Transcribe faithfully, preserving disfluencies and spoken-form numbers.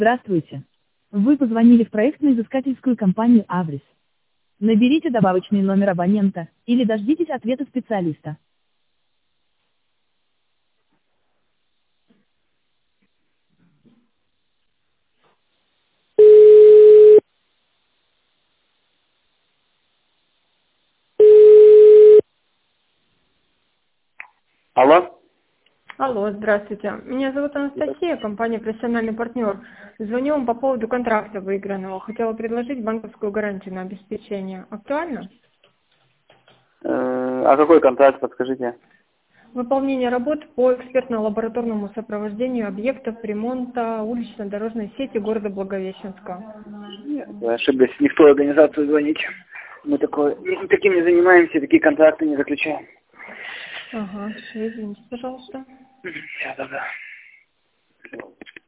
Здравствуйте. Вы позвонили в проектно-изыскательскую компанию «Аврис». Наберите добавочный номер абонента, или дождитесь ответа специалиста. Алло? Алло, здравствуйте. Меня зовут Анастасия, компания «Профессиональный партнер». Звоню вам по поводу контракта выигранного. Хотела предложить банковскую гарантию на обеспечение. Актуально? Э, а какой контракт, подскажите? Выполнение работ по экспертно-лабораторному сопровождению объектов ремонта улично-дорожной сети города Благовещенска. Нет, вы ошиблись, не в ту организацию звоните. Мы такое, таким не занимаемся, такие контракты не заключаем. Ага, извините, пожалуйста. Сейчас, да.